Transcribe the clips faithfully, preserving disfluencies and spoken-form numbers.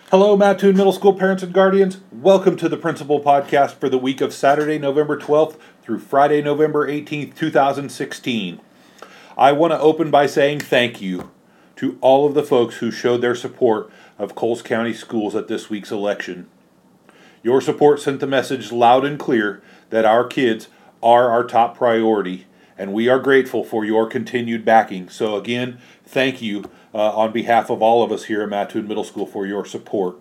Hello, Mattoon Middle School parents and guardians. Welcome to the Principal Podcast for the week of Saturday, November twelfth through Friday, November eighteenth, two thousand sixteen. I want to open by saying thank you to all of the folks who showed their support of Coles County Schools at this week's election. Your support sent the message loud and clear that our kids are our top priority, and we are grateful for your continued backing. So again, thank you uh, on behalf of all of us here at Mattoon Middle School for your support.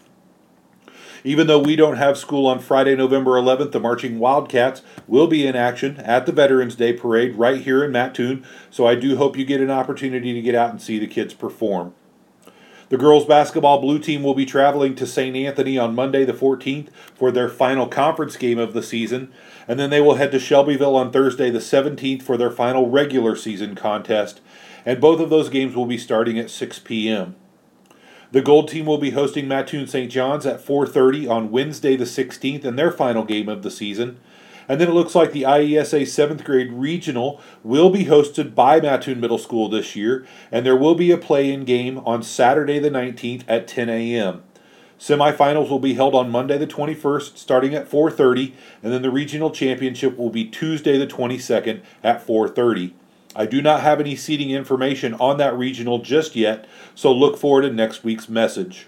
Even though we don't have school on Friday, November eleventh, the Marching Wildcats will be in action at the Veterans Day Parade right here in Mattoon, so I do hope you get an opportunity to get out and see the kids perform. The girls basketball blue team will be traveling to Saint Anthony on Monday the fourteenth for their final conference game of the season, and then they will head to Shelbyville on Thursday the seventeenth for their final regular season contest, and both of those games will be starting at six p.m. The gold team will be hosting Mattoon Saint John's at four thirty on Wednesday the sixteenth in their final game of the season. And then it looks like the I E S A seventh grade regional will be hosted by Mattoon Middle School this year, and there will be a play-in game on Saturday the nineteenth at ten a.m. Semifinals will be held on Monday the twenty-first starting at four thirty, and then the regional championship will be Tuesday the twenty-second at four thirty. I do not have any seating information on that regional just yet, so look forward to next week's message.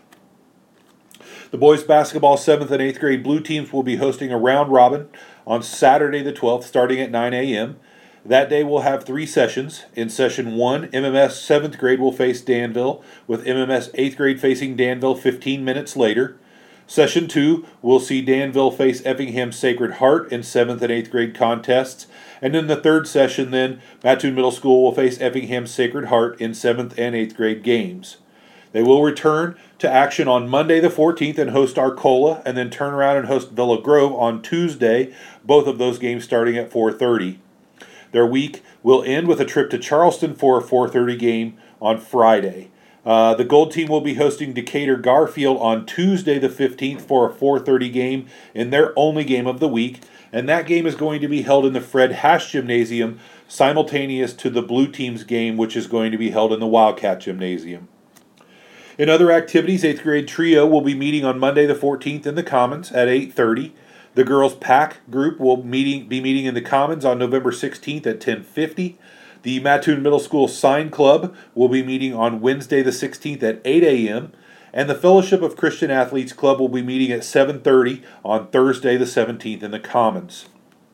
The boys basketball seventh and eighth grade blue teams will be hosting a round robin on Saturday the twelfth starting at nine a.m. That day we'll have three sessions. In session one, M M S seventh grade will face Danville, with M M S eighth grade facing Danville fifteen minutes later. Session two, we'll see Danville face Effingham Sacred Heart in seventh and eighth grade contests. And in the third session then, Mattoon Middle School will face Effingham Sacred Heart in seventh and eighth grade games. They will return to action on Monday the fourteenth and host Arcola, and then turn around and host Villa Grove on Tuesday, both of those games starting at four thirty. Their week will end with a trip to Charleston for a four thirty game on Friday. Uh, the gold team will be hosting Decatur Garfield on Tuesday the fifteenth for a four thirty game in their only game of the week, and that game is going to be held in the Fred Hash Gymnasium simultaneous to the blue team's game, which is going to be held in the Wildcat Gymnasium. In other activities, eighth grade trio will be meeting on Monday the fourteenth in the Commons at eight thirty. The girls' pack group will meeting, be meeting in the Commons on November sixteenth at ten fifty. The Mattoon Middle School Sign Club will be meeting on Wednesday the sixteenth at eight a.m. And the Fellowship of Christian Athletes Club will be meeting at seven thirty on Thursday the seventeenth in the Commons.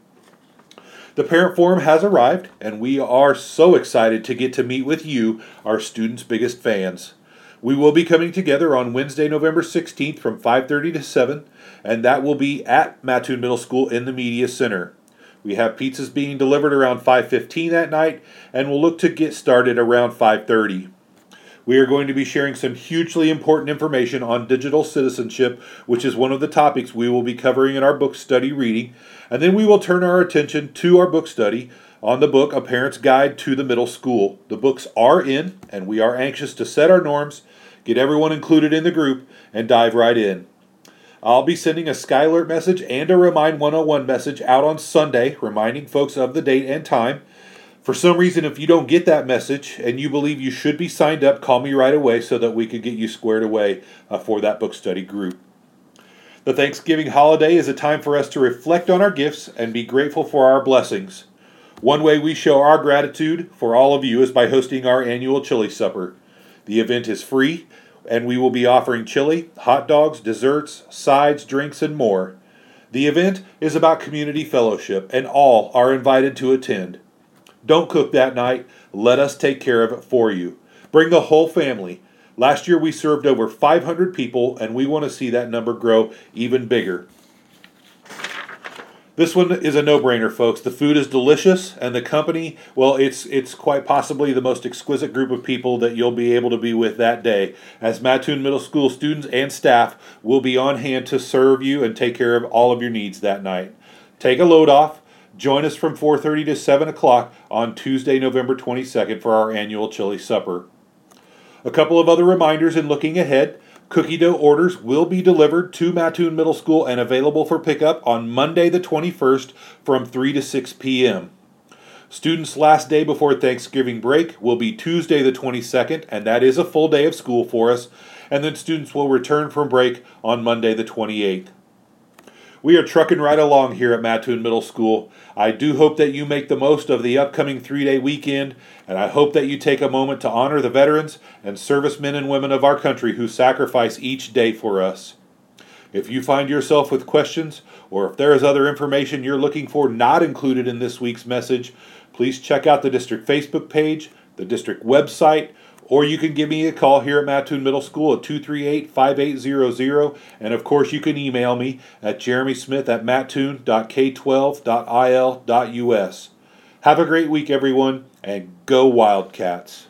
The Parent Forum has arrived, and we are so excited to get to meet with you, our students' biggest fans. We will be coming together on Wednesday, November sixteenth from five thirty to seven, and that will be at Mattoon Middle School in the Media Center. We have pizzas being delivered around five fifteen that night, and we'll look to get started around five thirty. We are going to be sharing some hugely important information on digital citizenship, which is one of the topics we will be covering in our book study reading, and then we will turn our attention to our book study on the book A Parent's Guide to the Middle School. The books are in, and we are anxious to set our norms, get everyone included in the group, and dive right in. I'll be sending a Sky Alert message and a Remind one oh one message out on Sunday, reminding folks of the date and time. For some reason, if you don't get that message and you believe you should be signed up, call me right away so that we can get you squared away uh, for that book study group. The Thanksgiving holiday is a time for us to reflect on our gifts and be grateful for our blessings. One way we show our gratitude for all of you is by hosting our annual chili supper. The event is free, and we will be offering chili, hot dogs, desserts, sides, drinks, and more. The event is about community fellowship, and all are invited to attend. Don't cook that night. Let us take care of it for you. Bring the whole family. Last year we served over five hundred people, and we want to see that number grow even bigger. This one is a no-brainer, folks. The food is delicious, and the company, well, it's it's quite possibly the most exquisite group of people that you'll be able to be with that day, as Mattoon Middle School students and staff will be on hand to serve you and take care of all of your needs that night. Take a load off. Join us from four thirty to seven o'clock on Tuesday, November twenty-second for our annual chili supper. A couple of other reminders in looking ahead. Cookie dough orders will be delivered to Mattoon Middle School and available for pickup on Monday the twenty-first from three to six p.m. Students' last day before Thanksgiving break will be Tuesday the twenty-second, and that is a full day of school for us. and then students will return from break on Monday the twenty-eighth. We are trucking right along here at Mattoon Middle School. I do hope that you make the most of the upcoming three-day weekend, and I hope that you take a moment to honor the veterans and servicemen and women of our country who sacrifice each day for us. If you find yourself with questions, or if there is other information you're looking for not included in this week's message, please check out the district Facebook page, the district website, or you can give me a call here at Mattoon Middle School at two three eight, five eight zero zero, and of course you can email me at jeremy smith at mattoon dot k twelve dot i l dot u s. Have a great week, everyone, and go Wildcats!